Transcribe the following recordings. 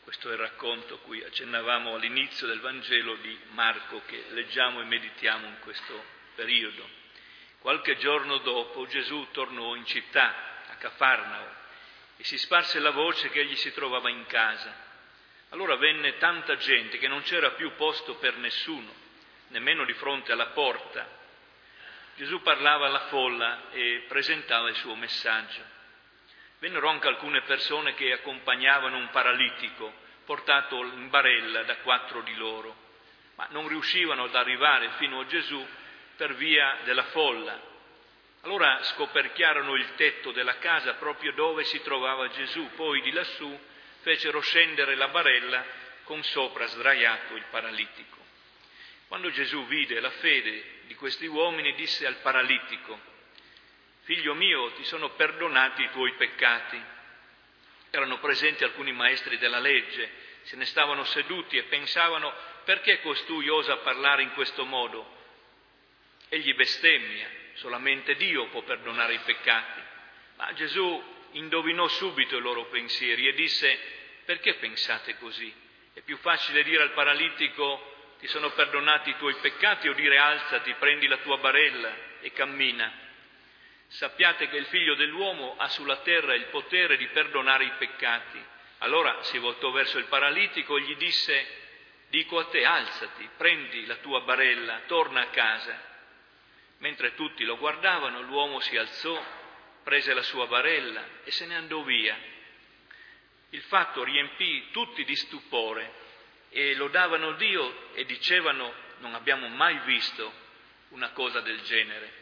Questo è il racconto a cui accennavamo all'inizio del Vangelo di Marco, che leggiamo e meditiamo in questo periodo. Qualche giorno dopo Gesù tornò in città, a Cafarnao, e si sparse la voce che egli si trovava in casa. Allora venne tanta gente che non c'era più posto per nessuno, nemmeno di fronte alla porta. Gesù parlava alla folla e presentava il suo messaggio. Vennero anche alcune persone che accompagnavano un paralitico, portato in barella da 4 di loro, ma non riuscivano ad arrivare fino a Gesù per via della folla. Allora scoperchiarono il tetto della casa proprio dove si trovava Gesù, poi di lassù fecero scendere la barella con sopra sdraiato il paralitico. Quando Gesù vide la fede di questi uomini, disse al paralitico: «Figlio mio, ti sono perdonati i tuoi peccati». Erano presenti alcuni maestri della legge, se ne stavano seduti e pensavano: perché costui osa parlare in questo modo? Egli bestemmia, solamente Dio può perdonare i peccati. Ma Gesù indovinò subito i loro pensieri e disse: perché pensate così? È più facile dire al paralitico: ti sono perdonati i tuoi peccati, o dire: alzati, prendi la tua barella e cammina. Sappiate che il Figlio dell'uomo ha sulla terra il potere di perdonare i peccati. Allora si voltò verso il paralitico e gli disse: dico a te, alzati, prendi la tua barella, torna a casa. Mentre tutti lo guardavano, l'uomo si alzò, prese la sua barella e se ne andò via. Il fatto riempì tutti di stupore e lodavano Dio e dicevano: non abbiamo mai visto una cosa del genere.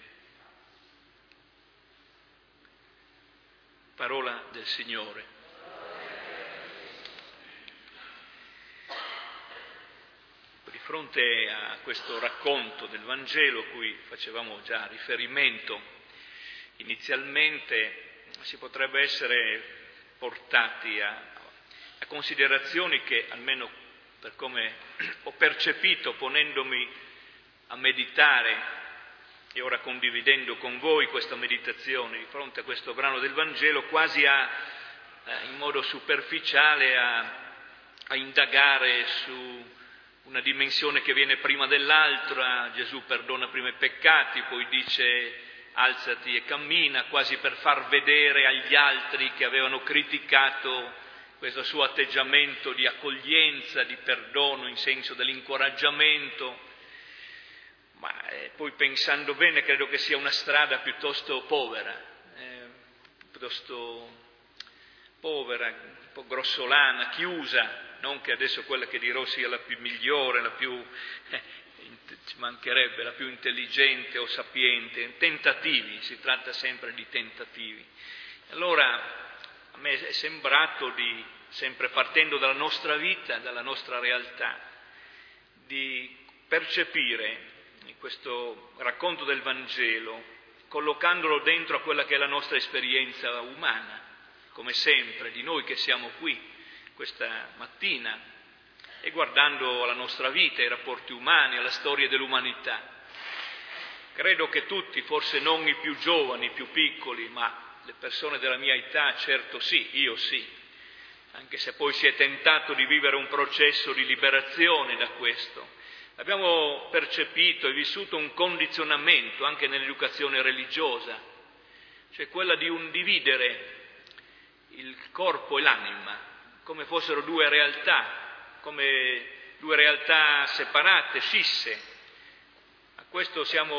Parola del Signore. Di fronte a questo racconto del Vangelo a cui facevamo già riferimento inizialmente, si potrebbe essere portati a considerazioni che, almeno per come ho percepito ponendomi a meditare e ora condividendo con voi questa meditazione di fronte a questo brano del Vangelo, quasi in modo superficiale a indagare su una dimensione che viene prima dell'altra. Gesù perdona prima i peccati, poi dice: alzati e cammina, quasi per far vedere agli altri che avevano criticato questo suo atteggiamento di accoglienza, di perdono in senso dell'incoraggiamento. Ma poi, pensando bene, credo che sia una strada piuttosto povera, un po' grossolana, chiusa. Non che adesso quella che dirò sia la più migliore, la più, ci mancherebbe, la più intelligente o sapiente. Tentativi, si tratta sempre di tentativi. Allora a me è sembrato sempre partendo dalla nostra vita, dalla nostra realtà, di percepire in questo racconto del Vangelo, collocandolo dentro a quella che è la nostra esperienza umana, come sempre, di noi che siamo qui questa mattina, e guardando alla nostra vita, ai rapporti umani, alla storia dell'umanità. Credo che tutti, forse non i più giovani, i più piccoli, ma le persone della mia età, certo sì, io sì, anche se poi si è tentato di vivere un processo di liberazione da questo. Abbiamo percepito e vissuto un condizionamento anche nell'educazione religiosa, cioè quella di dividere il corpo e l'anima come fossero due realtà separate, scisse. Questo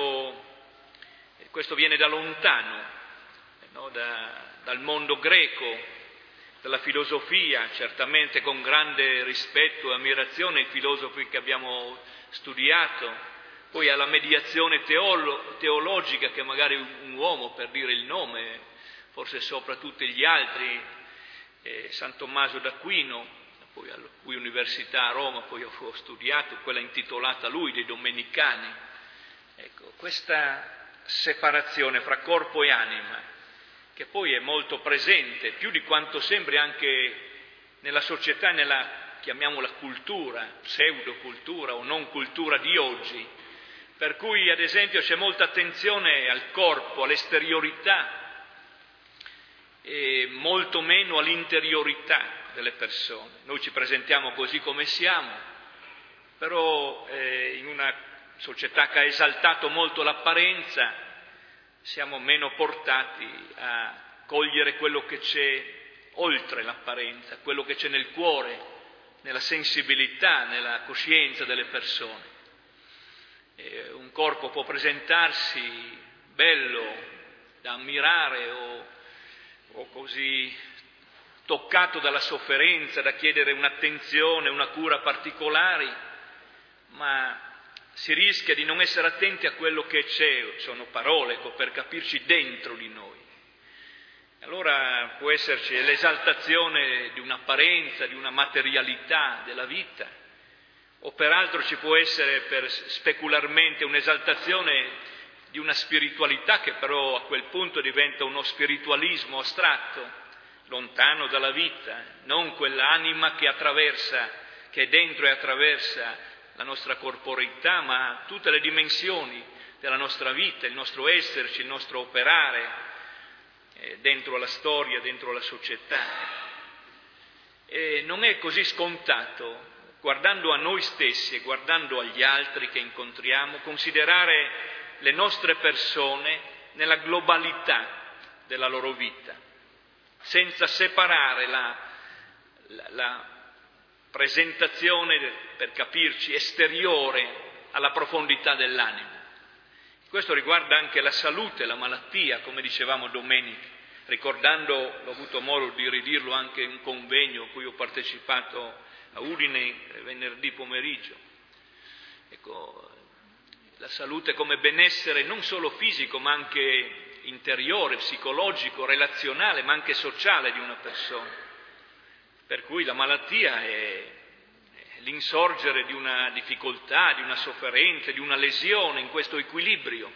viene da lontano, no? Dal mondo greco, dalla filosofia, certamente con grande rispetto e ammirazione ai filosofi che abbiamo studiato, poi alla mediazione teologica che magari un uomo, per dire il nome, forse sopra tutti gli altri, San Tommaso d'Aquino, poi alla cui università a Roma poi ho studiato, quella intitolata a lui, dei Domenicani. Ecco, questa separazione fra corpo e anima, che poi è molto presente, più di quanto sembri anche nella società, nella, chiamiamola cultura, pseudocultura o non cultura di oggi, per cui ad esempio c'è molta attenzione al corpo, all'esteriorità, e molto meno all'interiorità, delle persone. Noi ci presentiamo così come siamo, però in una società che ha esaltato molto l'apparenza siamo meno portati a cogliere quello che c'è oltre l'apparenza, quello che c'è nel cuore, nella sensibilità, nella coscienza delle persone. Un corpo può presentarsi bello, da ammirare o così toccato dalla sofferenza, da chiedere un'attenzione, una cura particolari, ma si rischia di non essere attenti a quello che c'è, sono parole, per capirci dentro di noi. Allora può esserci l'esaltazione di un'apparenza, di una materialità della vita, o peraltro ci può essere specularmente un'esaltazione di una spiritualità che però a quel punto diventa uno spiritualismo astratto, lontano dalla vita, non quell'anima che è dentro e attraversa la nostra corporeità, ma tutte le dimensioni della nostra vita, il nostro esserci, il nostro operare dentro la storia, dentro la società. E non è così scontato, guardando a noi stessi e guardando agli altri che incontriamo, considerare le nostre persone nella globalità della loro vita, senza separare la presentazione, per capirci, esteriore alla profondità dell'anima. Questo riguarda anche la salute, la malattia, come dicevamo domenica, ricordando, l'ho avuto modo di ridirlo anche in un convegno a cui ho partecipato a Udine venerdì pomeriggio. Ecco, la salute come benessere non solo fisico, ma anche interiore, psicologico, relazionale, ma anche sociale di una persona. Per cui la malattia è l'insorgere di una difficoltà, di una sofferenza, di una lesione in questo equilibrio.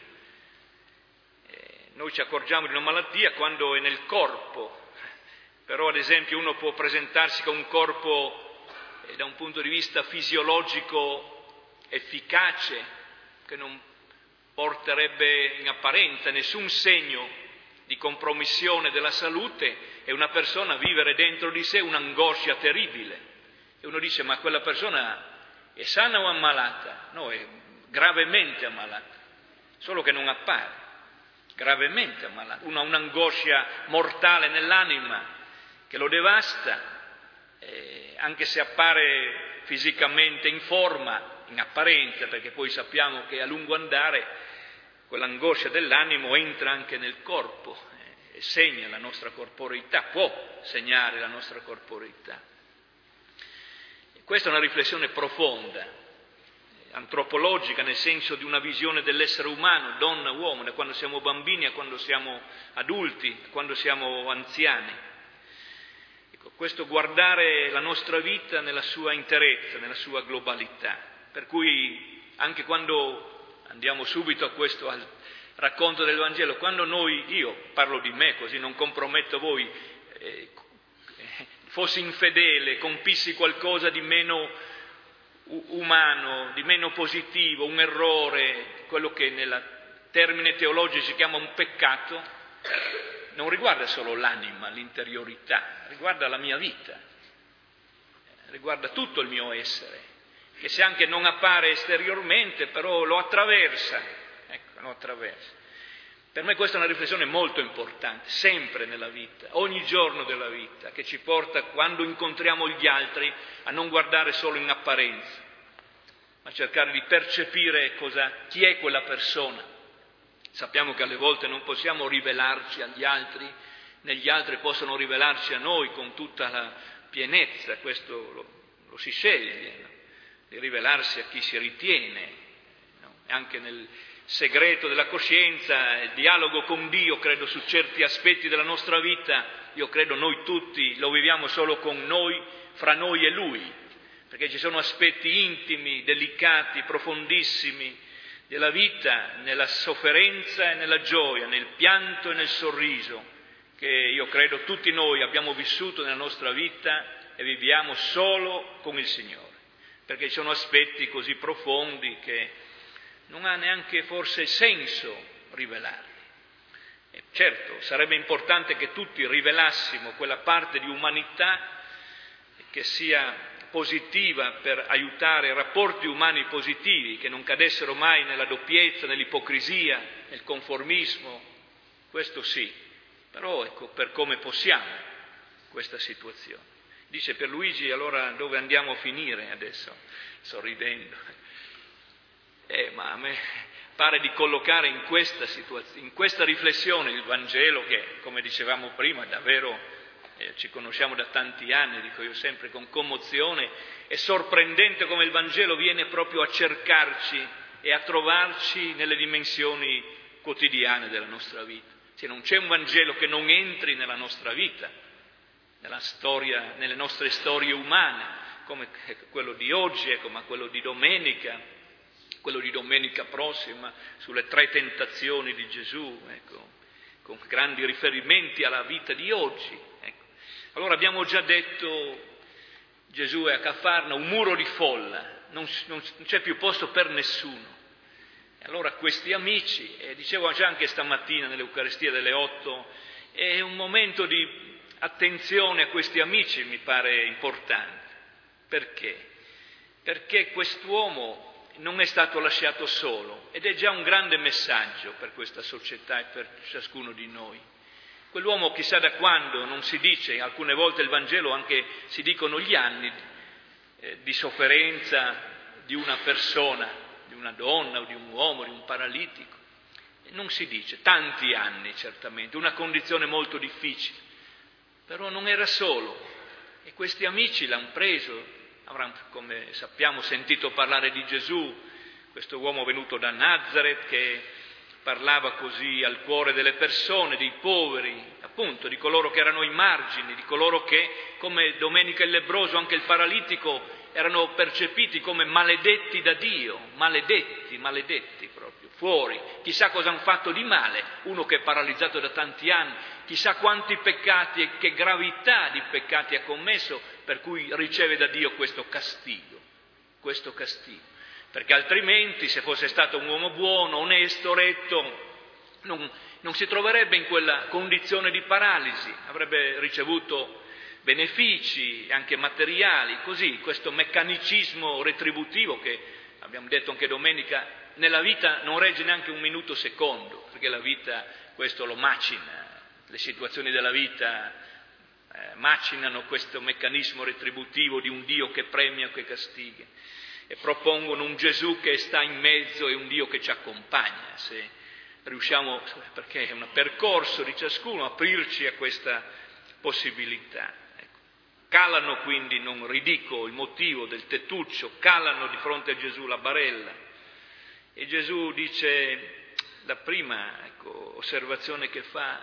Noi ci accorgiamo di una malattia quando è nel corpo, però ad esempio uno può presentarsi con un corpo da un punto di vista fisiologico efficace, che non porterebbe in apparenza nessun segno di compromissione della salute, e una persona vivere dentro di sé un'angoscia terribile. E uno dice: ma quella persona è sana o ammalata? No, è gravemente ammalata, solo che non appare, gravemente ammalata. Una un'angoscia mortale nell'anima che lo devasta, anche se appare fisicamente in forma, in apparenza, perché poi sappiamo che a lungo andare quell'angoscia dell'animo entra anche nel corpo e segna la nostra corporeità, può segnare la nostra corporeità. Questa è una riflessione profonda, antropologica, nel senso di una visione dell'essere umano, donna, uomo, da quando siamo bambini a quando siamo adulti, a quando siamo anziani. Ecco, questo guardare la nostra vita nella sua interezza, nella sua globalità. Per cui anche quando andiamo subito a questo, al racconto del Vangelo, quando io parlo di me così non comprometto voi, fossi infedele, compissi qualcosa di meno umano, di meno positivo, un errore, quello che nel termine teologico si chiama un peccato, non riguarda solo l'anima, l'interiorità, riguarda la mia vita, riguarda tutto il mio essere, che se anche non appare esteriormente, però lo attraversa, lo attraversa. Per me questa è una riflessione molto importante, sempre nella vita, ogni giorno della vita, che ci porta, quando incontriamo gli altri, a non guardare solo in apparenza, ma cercare di percepire chi è quella persona. Sappiamo che alle volte non possiamo rivelarci agli altri, né gli altri possono rivelarci a noi con tutta la pienezza, questo lo si sceglie, di rivelarsi a chi si ritiene, anche nel segreto della coscienza, il dialogo con Dio, credo, su certi aspetti della nostra vita, io credo noi tutti lo viviamo solo con noi, fra noi e Lui, perché ci sono aspetti intimi, delicati, profondissimi della vita, nella sofferenza e nella gioia, nel pianto e nel sorriso, che io credo tutti noi abbiamo vissuto nella nostra vita e viviamo solo con il Signore, perché ci sono aspetti così profondi che non ha neanche forse senso rivelarli. Certo, sarebbe importante che tutti rivelassimo quella parte di umanità che sia positiva per aiutare rapporti umani positivi, che non cadessero mai nella doppiezza, nell'ipocrisia, nel conformismo, questo sì, però ecco, per come possiamo questa situazione. Dice Pierluigi, allora dove andiamo a finire adesso? Sorridendo. Ma a me pare di collocare in questa situazione, in questa riflessione il Vangelo che, come dicevamo prima, davvero ci conosciamo da tanti anni, dico io sempre con commozione, è sorprendente come il Vangelo viene proprio a cercarci e a trovarci nelle dimensioni quotidiane della nostra vita. Cioè, non c'è un Vangelo che non entri nella nostra vita, nella storia, nelle nostre storie umane, come quello di oggi, ecco, ma quello di domenica prossima, sulle 3 tentazioni di Gesù, ecco, con grandi riferimenti alla vita di oggi. Ecco. Allora abbiamo già detto, Gesù è a Cafarna, un muro di folla, non c'è più posto per nessuno. E allora questi amici, dicevo già anche stamattina nell'Eucaristia delle 8, è un momento di attenzione a questi amici, mi pare importante. Perché? Perché quest'uomo non è stato lasciato solo ed è già un grande messaggio per questa società e per ciascuno di noi. Quell'uomo chissà da quando non si dice, alcune volte il Vangelo anche si dicono gli anni di sofferenza di una persona, di una donna o di un uomo, di un paralitico. Non si dice, tanti anni certamente, una condizione molto difficile, però non era solo e questi amici l'hanno preso. Avranno, come sappiamo, sentito parlare di Gesù, questo uomo venuto da Nazareth che parlava così al cuore delle persone, dei poveri, appunto, di coloro che erano ai margini, di coloro che, come Domenica il lebbroso, anche il paralitico, erano percepiti come maledetti da Dio, maledetti proprio, fuori. Chissà cosa hanno fatto di male, uno che è paralizzato da tanti anni, chissà quanti peccati e che gravità di peccati ha commesso, per cui riceve da Dio questo castigo, perché altrimenti se fosse stato un uomo buono, onesto, retto, non si troverebbe in quella condizione di paralisi, avrebbe ricevuto benefici anche materiali, così questo meccanicismo retributivo che abbiamo detto anche domenica, nella vita non regge neanche un minuto secondo, perché la vita questo lo macina, le situazioni della vita macinano questo meccanismo retributivo di un Dio che premia o che castiga e propongono un Gesù che sta in mezzo e un Dio che ci accompagna, se riusciamo, perché è un percorso di ciascuno, aprirci a questa possibilità. Ecco. Calano quindi, non ridico il motivo del tettuccio, calano di fronte a Gesù la barella e Gesù dice, la prima osservazione che fa,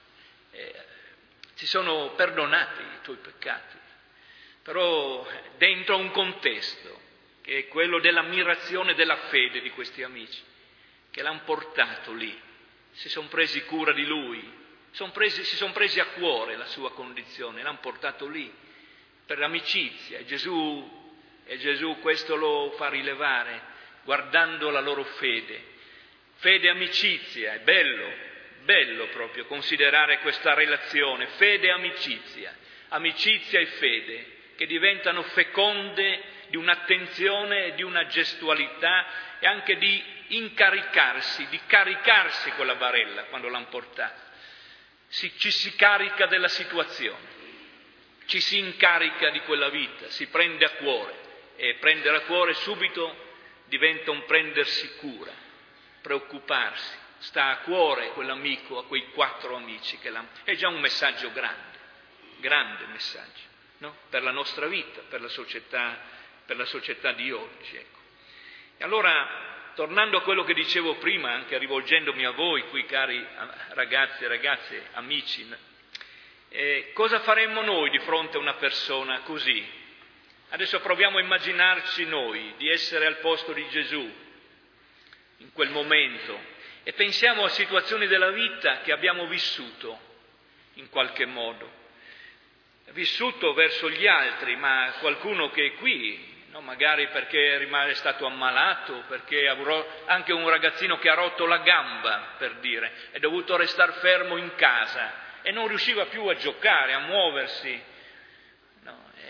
ti sono perdonati i tuoi peccati, però dentro un contesto che è quello dell'ammirazione della fede di questi amici, che l'hanno portato lì, si sono presi cura di lui, si sono presi a cuore la sua condizione, l'hanno portato lì per amicizia e Gesù questo lo fa rilevare guardando la loro fede e amicizia, è bello proprio considerare questa relazione, fede e amicizia e fede, che diventano feconde di un'attenzione e di una gestualità e anche di incaricarsi, di caricarsi con la barella quando l'hanno portata. Ci si carica della situazione, ci si incarica di quella vita, si prende a cuore e prendere a cuore subito diventa un prendersi cura, preoccuparsi. Sta a cuore quell'amico, a quei 4 amici che l'hanno. È già un messaggio grande messaggio, no? Per la nostra vita, per la società di oggi. Ecco. E allora, tornando a quello che dicevo prima, anche rivolgendomi a voi, qui cari ragazzi e ragazze, amici, cosa faremmo noi di fronte a una persona così? Adesso proviamo a immaginarci noi di essere al posto di Gesù in quel momento. E pensiamo a situazioni della vita che abbiamo vissuto in qualche modo, vissuto verso gli altri, ma qualcuno che è qui, no? Magari perché è stato ammalato, perché anche un ragazzino che ha rotto la gamba, per dire, è dovuto restare fermo in casa e non riusciva più a giocare, a muoversi. No?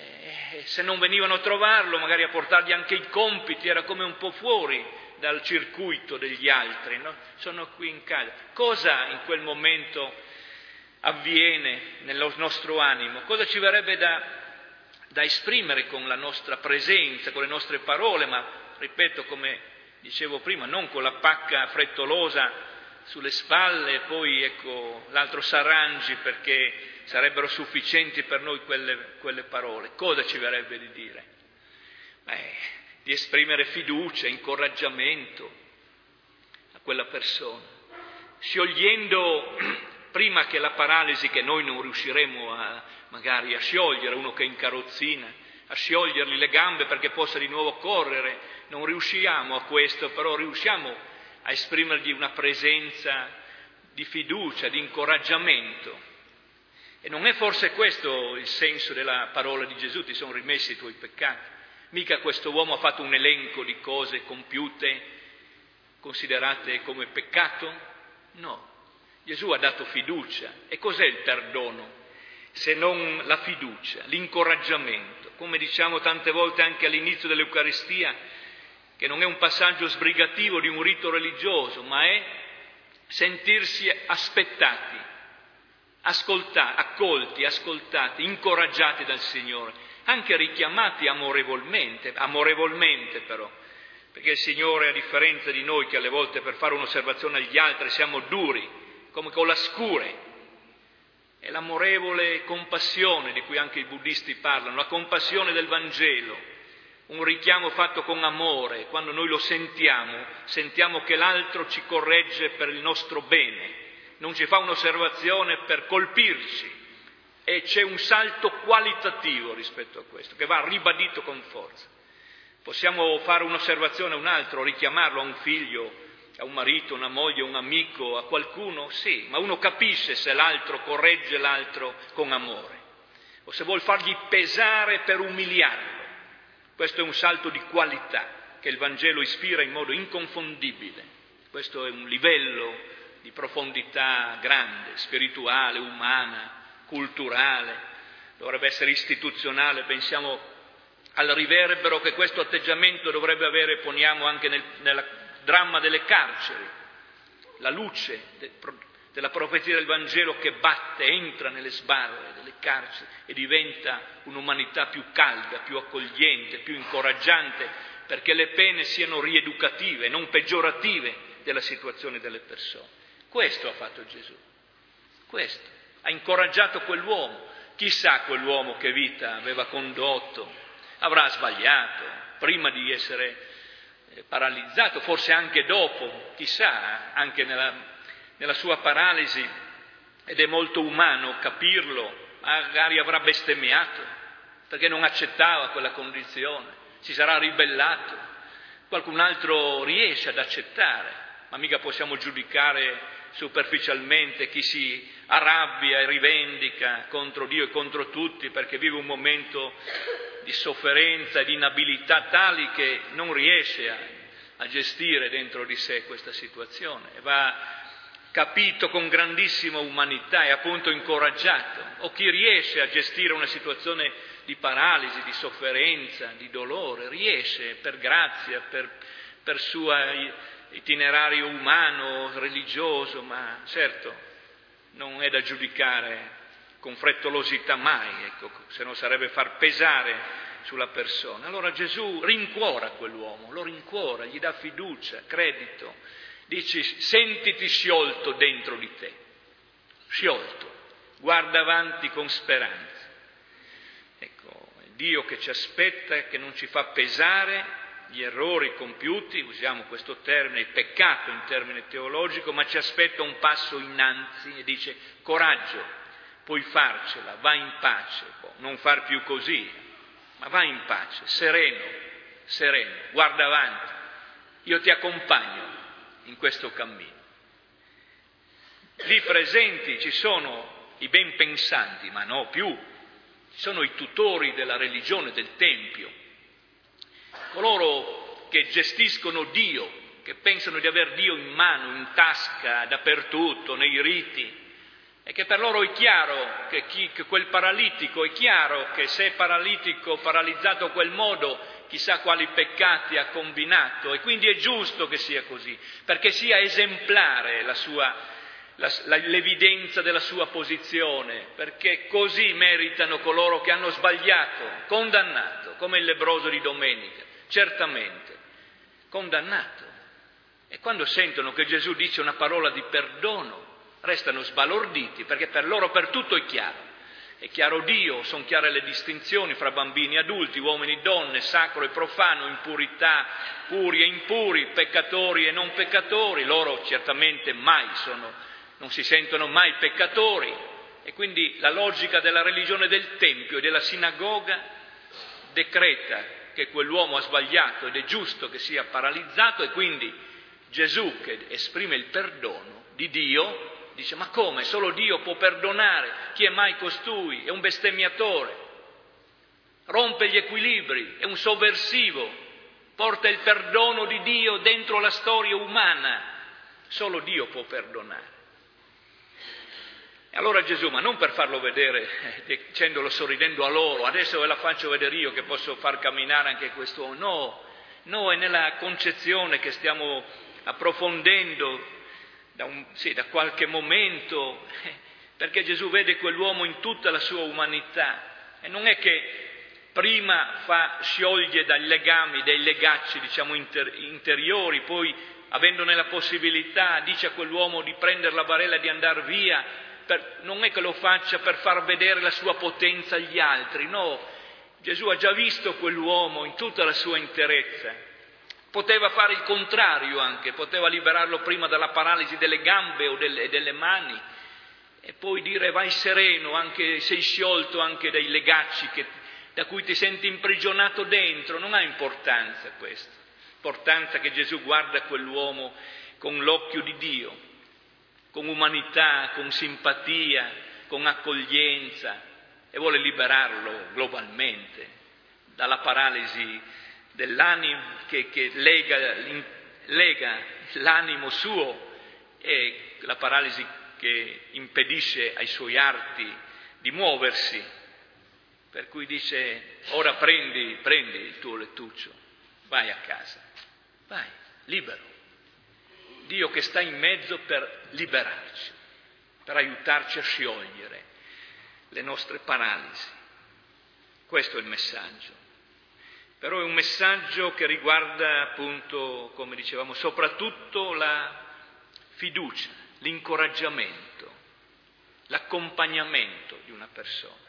Se non venivano a trovarlo, magari a portargli anche i compiti, era come un po' fuori dal circuito degli altri, no? Sono qui in casa. Cosa in quel momento avviene nel nostro animo? Cosa ci verrebbe da esprimere con la nostra presenza, con le nostre parole, ma ripeto, come dicevo prima, non con la pacca frettolosa sulle spalle e poi ecco l'altro s'arrangi perché sarebbero sufficienti per noi quelle parole. Cosa ci verrebbe di dire? Di esprimere fiducia, incoraggiamento a quella persona, sciogliendo prima che la paralisi che noi non riusciremo magari a sciogliere, uno che è in carrozzina, a sciogliergli le gambe perché possa di nuovo correre, non riusciamo a questo, però riusciamo a esprimergli una presenza di fiducia, di incoraggiamento. E non è forse questo il senso della parola di Gesù, ti sono rimessi i tuoi peccati? Mica questo uomo ha fatto un elenco di cose compiute, considerate come peccato? No, Gesù ha dato fiducia. E cos'è il perdono? Se non la fiducia, l'incoraggiamento, come diciamo tante volte anche all'inizio dell'Eucaristia, che non è un passaggio sbrigativo di un rito religioso, ma è sentirsi aspettati, accolti, ascoltati, incoraggiati dal Signore, anche richiamati amorevolmente però, perché il Signore, a differenza di noi che alle volte per fare un'osservazione agli altri siamo duri, come con la scure, è l'amorevole compassione di cui anche i buddisti parlano, la compassione del Vangelo, un richiamo fatto con amore. Quando noi lo sentiamo che l'altro ci corregge per il nostro bene, non ci fa un'osservazione per colpirci, e c'è un salto qualitativo rispetto a questo, che va ribadito con forza. Possiamo fare un'osservazione a un altro, richiamarlo a un figlio, a un marito, una moglie, un amico, a qualcuno, sì, ma uno capisce se l'altro corregge l'altro con amore, o se vuol fargli pesare per umiliarlo. Questo è un salto di qualità che il Vangelo ispira in modo inconfondibile. Questo è un livello di profondità grande, spirituale, umana, culturale, dovrebbe essere istituzionale. Pensiamo al riverbero che questo atteggiamento dovrebbe avere, poniamo, anche nel dramma delle carceri, la luce della profezia del Vangelo che batte, entra nelle sbarre delle carceri e diventa un'umanità più calda, più accogliente, più incoraggiante, perché le pene siano rieducative, non peggiorative della situazione delle persone. Questo ha fatto Gesù, questo, ha incoraggiato quell'uomo. Chissà quell'uomo che vita aveva condotto, avrà sbagliato prima di essere paralizzato, forse anche dopo, chissà, anche nella sua paralisi, ed è molto umano capirlo, magari avrà bestemmiato perché non accettava quella condizione, si sarà ribellato. Qualcun altro riesce ad accettare, ma mica possiamo giudicare superficialmente chi si arrabbia e rivendica contro Dio e contro tutti perché vive un momento di sofferenza e di inabilità tali che non riesce a gestire dentro di sé questa situazione. Va capito con grandissima umanità e appunto incoraggiato. O chi riesce a gestire una situazione di paralisi, di sofferenza, di dolore, riesce per grazia, per suo itinerario umano, religioso, ma certo non è da giudicare con frettolosità mai, ecco, se no sarebbe far pesare sulla persona. Allora Gesù rincuora quell'uomo, lo rincuora, gli dà fiducia, credito, dice: sentiti sciolto dentro di te, sciolto, guarda avanti con speranza. Ecco, è Dio che ci aspetta e che non ci fa pesare gli errori compiuti, usiamo questo termine, il peccato in termine teologico, ma ci aspetta un passo innanzi e dice: coraggio, puoi farcela, vai in pace, non far più così, ma vai in pace, sereno, guarda avanti, io ti accompagno in questo cammino. Lì presenti ci sono i ben pensanti, ma no più, ci sono i tutori della religione, del Tempio, coloro che gestiscono Dio, che pensano di aver Dio in mano, in tasca, dappertutto, nei riti, E che per loro è chiaro che quel paralitico, è chiaro che se è paralitico, paralizzato a quel modo, chissà quali peccati ha combinato, e quindi è giusto che sia così, perché sia esemplare l'evidenza della sua posizione, perché così meritano coloro che hanno sbagliato, condannato, come il lebbroso di domenica, certamente, condannato. E quando sentono che Gesù dice una parola di perdono, restano sbalorditi, perché per loro per tutto è chiaro Dio, sono chiare le distinzioni fra bambini e adulti, uomini e donne, sacro e profano, impurità, puri e impuri, peccatori e non peccatori, loro certamente non si sentono mai peccatori, e quindi la logica della religione del Tempio e della sinagoga decreta che quell'uomo ha sbagliato ed è giusto che sia paralizzato, e quindi Gesù, che esprime il perdono di Dio, dice: ma come? Solo Dio può perdonare? Chi è mai costui? È un bestemmiatore, rompe gli equilibri, è un sovversivo, porta il perdono di Dio dentro la storia umana, solo Dio può perdonare. E allora Gesù, ma non per farlo vedere, dicendolo sorridendo a loro, adesso ve la faccio vedere io che posso far camminare anche quest'uomo, no, è nella concezione che stiamo approfondendo da qualche momento, perché Gesù vede quell'uomo in tutta la sua umanità, e non è che prima scioglie dai legami, dai legacci, diciamo, interiori, poi, avendone la possibilità, dice a quell'uomo di prendere la barella e di andare via. Non è che lo faccia per far vedere la sua potenza agli altri, no, Gesù ha già visto quell'uomo in tutta la sua interezza. Poteva fare il contrario anche, poteva liberarlo prima dalla paralisi delle gambe o delle mani, e poi dire: vai sereno, anche sei sciolto anche dai legacci da cui ti senti imprigionato dentro. Non ha importanza questo, importanza che Gesù guarda quell'uomo con l'occhio di Dio, con umanità, con simpatia, con accoglienza, e vuole liberarlo globalmente dalla paralisi dell'animo che lega l'animo suo, e la paralisi che impedisce ai suoi arti di muoversi, per cui dice: ora prendi il tuo lettuccio, vai a casa, vai, libero. Dio che sta in mezzo per liberarci, per aiutarci a sciogliere le nostre paralisi. Questo è il messaggio. Però è un messaggio che riguarda, appunto, come dicevamo, soprattutto la fiducia, l'incoraggiamento, l'accompagnamento di una persona.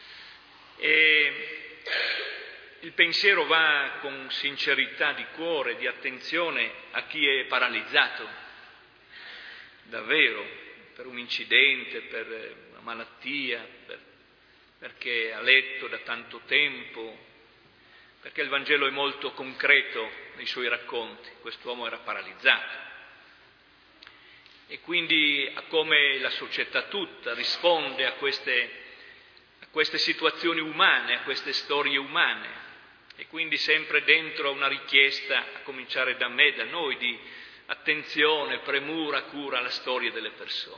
E il pensiero va con sincerità di cuore, di attenzione a chi è paralizzato, davvero, per un incidente, per una malattia, perché è a letto da tanto tempo, perché il Vangelo è molto concreto nei suoi racconti. Quest'uomo era paralizzato. E quindi a come la società tutta risponde a queste situazioni umane, a queste storie umane. E quindi sempre dentro una richiesta, a cominciare da me, da noi, di attenzione, premura, cura alla storia delle persone.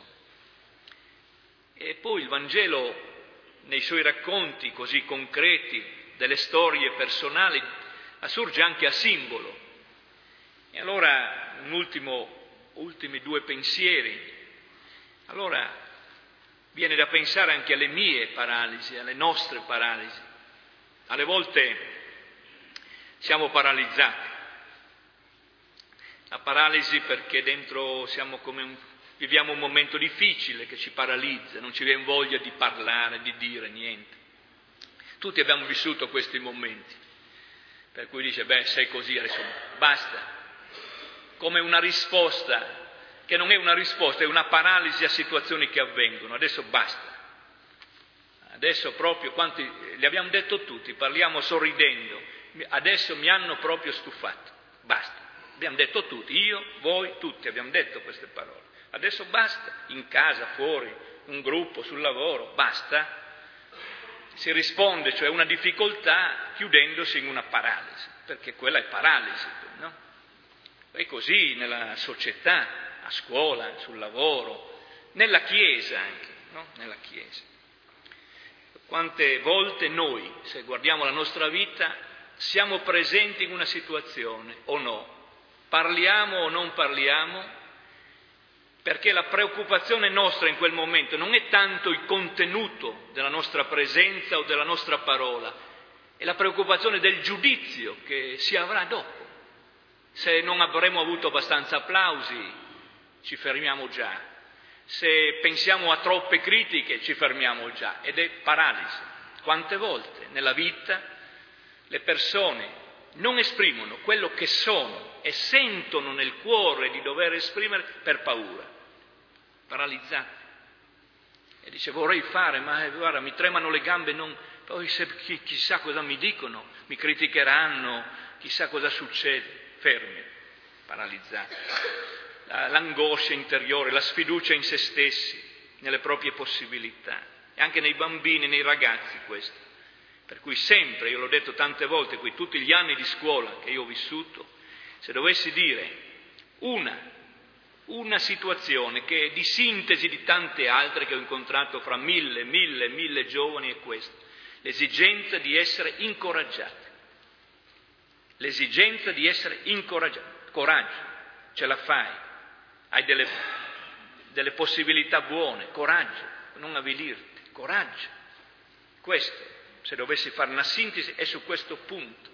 E poi il Vangelo, nei suoi racconti così concreti, delle storie personali, assurge anche a simbolo. E allora, ultimi due pensieri. Allora, viene da pensare anche alle mie paralisi, alle nostre paralisi. Alle volte siamo paralizzati. La paralisi perché dentro viviamo un momento difficile che ci paralizza, non ci viene voglia di parlare, di dire niente. Tutti abbiamo vissuto questi momenti, per cui dice: sei così, adesso basta. Come una risposta, che non è una risposta, è una paralisi a situazioni che avvengono. Adesso basta. Adesso proprio, quanti li abbiamo detto tutti, parliamo sorridendo. Adesso mi hanno proprio stufato. Basta. Abbiamo detto tutti, io, voi, tutti abbiamo detto queste parole. Adesso basta. In casa, fuori, un gruppo, sul lavoro, basta. Si risponde, cioè, a una difficoltà chiudendosi in una paralisi, perché quella è paralisi, no? E così nella società, a scuola, sul lavoro, nella Chiesa anche. no? Nella Chiesa. Quante volte noi, se guardiamo la nostra vita, siamo presenti in una situazione o no? Parliamo o non parliamo? Perché la preoccupazione nostra in quel momento non è tanto il contenuto della nostra presenza o della nostra parola, è la preoccupazione del giudizio che si avrà dopo. Se non avremo avuto abbastanza applausi, ci fermiamo già. Se pensiamo a troppe critiche, ci fermiamo già. Ed è paralisi. Quante volte nella vita le persone non esprimono quello che sono e sentono nel cuore di dover esprimere per paura. Paralizzati. E dice vorrei fare, ma guarda, mi tremano le gambe, poi chissà cosa mi dicono, mi criticheranno, chissà cosa succede. Fermi, paralizzati. L'angoscia interiore, la sfiducia in se stessi, nelle proprie possibilità, e anche nei bambini, nei ragazzi questo. Per cui sempre, io l'ho detto tante volte, qui tutti gli anni di scuola che io ho vissuto, se dovessi dire una situazione che è di sintesi di tante altre che ho incontrato fra mille giovani è questa: l'esigenza di essere incoraggiati. L'esigenza di essere incoraggiati. Coraggio, ce la fai, hai delle possibilità buone, coraggio, non avvilirti, coraggio. Questo, se dovessi fare una sintesi, è su questo punto.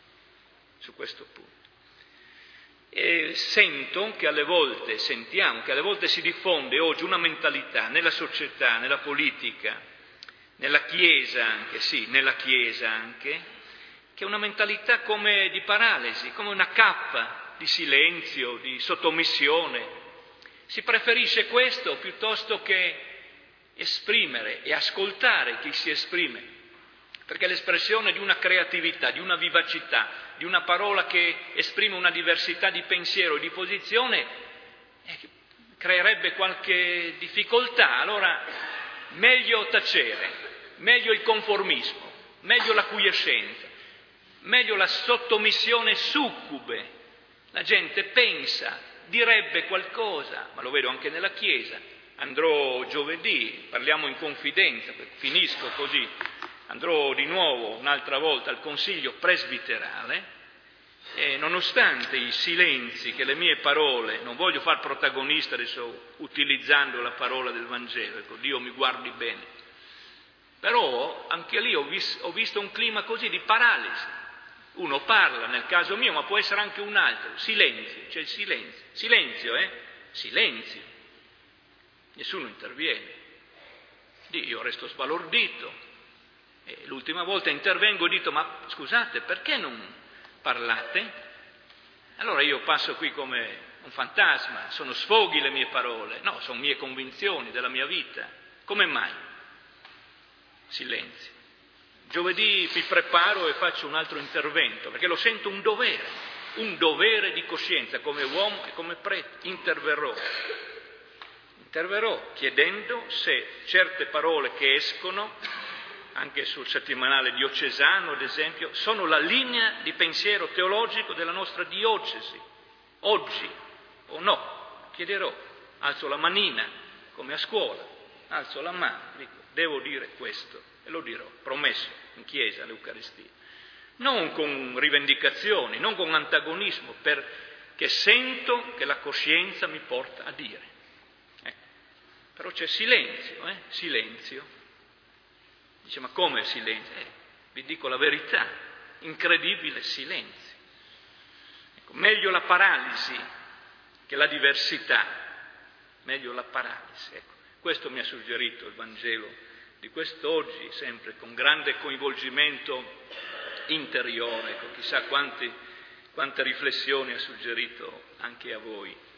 E sentiamo che alle volte si diffonde oggi una mentalità nella società, nella politica, nella Chiesa anche, che è una mentalità come di paralisi, come una cappa di silenzio, di sottomissione. Si preferisce questo piuttosto che esprimere e ascoltare chi si esprime, perché l'espressione di una creatività, di una vivacità, di una parola che esprime una diversità di pensiero e di posizione creerebbe qualche difficoltà. Allora meglio tacere, meglio il conformismo, meglio l'acquiescenza, meglio la sottomissione succube. La gente pensa, direbbe qualcosa, ma lo vedo anche nella Chiesa. Andrò giovedì, parliamo in confidenza, finisco così, andrò di nuovo un'altra volta al Consiglio presbiterale e nonostante i silenzi che le mie parole, non voglio far protagonista adesso utilizzando la parola del Vangelo, ecco, Dio mi guardi bene, però anche lì ho visto un clima così di paralisi. Uno parla, nel caso mio, ma può essere anche un altro. Silenzio, c'è il silenzio. Silenzio. Nessuno interviene. Io resto sbalordito. E l'ultima volta intervengo e ho detto, ma scusate, perché non parlate? Allora io passo qui come un fantasma, sono sfoghi le mie parole. No, sono mie convinzioni della mia vita. Come mai? Silenzio. Giovedì mi preparo e faccio un altro intervento, perché lo sento un dovere di coscienza, come uomo e come prete. Interverrò chiedendo se certe parole che escono, anche sul settimanale diocesano ad esempio, sono la linea di pensiero teologico della nostra diocesi, oggi o no. Chiederò, alzo la manina, come a scuola, alzo la mano, dico, devo dire questo. E lo dirò, promesso, in chiesa, all'Eucaristia. Non con rivendicazioni, non con antagonismo, perché sento che la coscienza mi porta a dire. Però c'è silenzio. Dice, ma come silenzio? Vi dico la verità, incredibile silenzio. Ecco, meglio la paralisi che la diversità, meglio la paralisi. Ecco, questo mi ha suggerito il Vangelo di quest'oggi, sempre con grande coinvolgimento interiore, chissà quante riflessioni ha suggerito anche a voi.